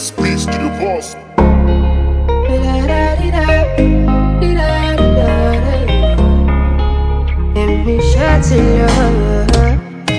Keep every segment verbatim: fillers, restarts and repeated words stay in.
Speech to the boss. Let me shout to love.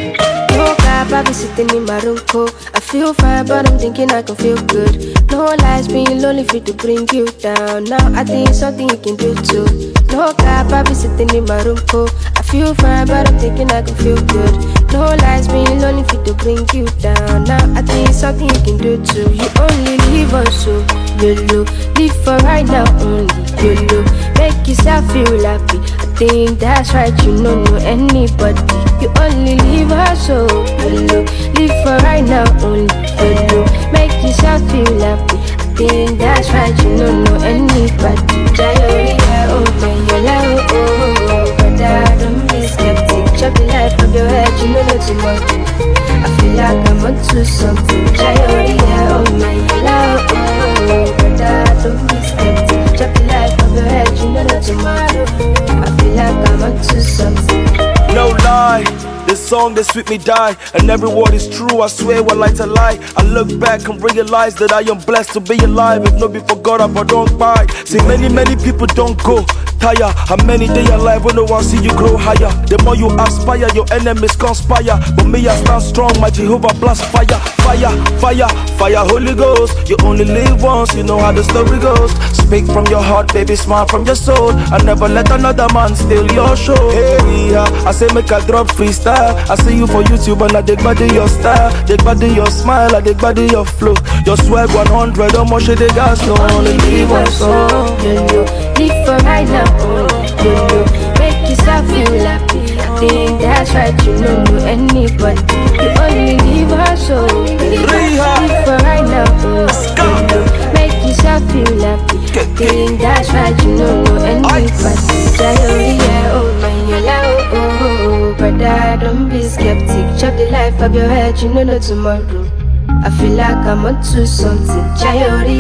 No cap, I be sitting in my room cold. I feel fine, but I'm thinking I can feel good. No lies, being lonely fit to bring you down. Now I think it's something you can do too. No cap, I be sitting in my room cold. I feel fine, but I'm thinking I can feel good. No lies, being lonely fit to bring you down. Now I think it's something you can do too. You only live us so YOLO. Live for right now only YOLO. Make yourself feel happy. I think that's right, you don't know anybody. You only live us so YOLO. Live for right now only YOLO. Make yourself feel happy. I think that's right, you don't know anybody. Jayori, oh man, you're like oh, oh, oh. But I don't be skeptic. Chop the life of your head, you know not tomorrow. I feel like I'm onto something. Jayori, oh man, you're like oh, oh, oh. But I don't be skeptic. Chop the life of your head, you know not tomorrow. I feel like I'm onto something. No lie, this song they sweet me die, and every word is true, I swear one light a lie. I look back and realize that I am blessed to be alive. If not before God, I don't buy. See many, many people don't go tire. How many days alive when no one see you grow higher? The more you aspire, your enemies conspire. But me, I stand strong, my Jehovah blast fire. Fire, fire, fire, Holy Ghost. You only live once, you know how the story goes. Speak from your heart, baby, smile from your soul. I never let another man steal your show. Hey, yeah, I say make a drop freestyle. I see you for YouTube and I dig body your style. Dig body your smile, I dig body your flow. Your swag one hundred, how much they gas, no only live once. Oh, YOLO. Live for right now, oh, YOLO. Make yourself feel happy. I think that's right, you don't know anybody. You only live us so YOLO. Live for right now, oh, YOLO. Make yourself feel happy. I think that's right, you don't know anybody. Jayori, oh man, you're like oh, oh, oh. Brother, don't be skeptic. Chop the life of your head, you know not tomorrow. I feel like I'm onto something. Jayori,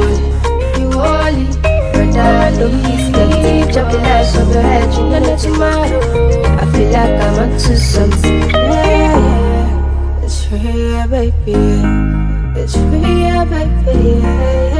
oh, you holy. Brother, don't be skeptic. Chop the life of your head, you know not tomorrow. I feel like I'm onto something. Yeah, yeah. It's free, baby. It's free, baby. Yeah, yeah.